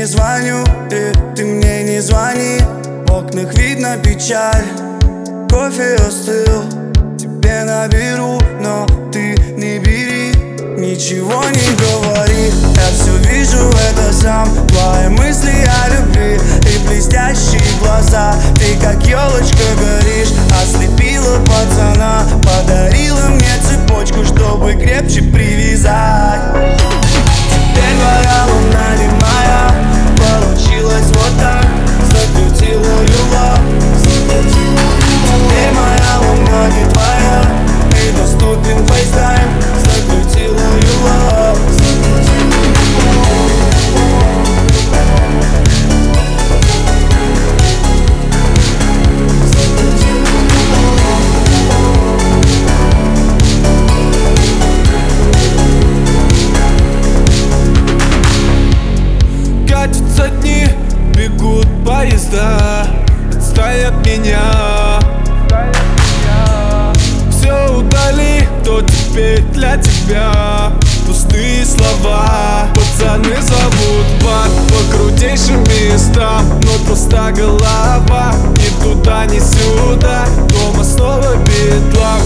не звоню, и ты мне не звони. В окнах видно печаль, кофе остыл. Тебе наберу, но ты не бери. Ничего не говори, я все вижу, это сам. Твои мысли о любви и блестящие глаза. Ты как елочка горишь, ослепила пацана. Подарила мне цепочку, чтобы крепче привязать. Теперь твоя луна не моя, получилось вот так. Закрутила юла. Теперь моя луна не твоя, и доступен фейстайм. Закрутила юла. Катятся дни, бегут поезда, отстань от меня. Все удали, то теперь для тебя пустые слова. Пацаны зовут в бар по крутейшим местам, но пуста голова. Ни туда, ни сюда, дома снова бедлам.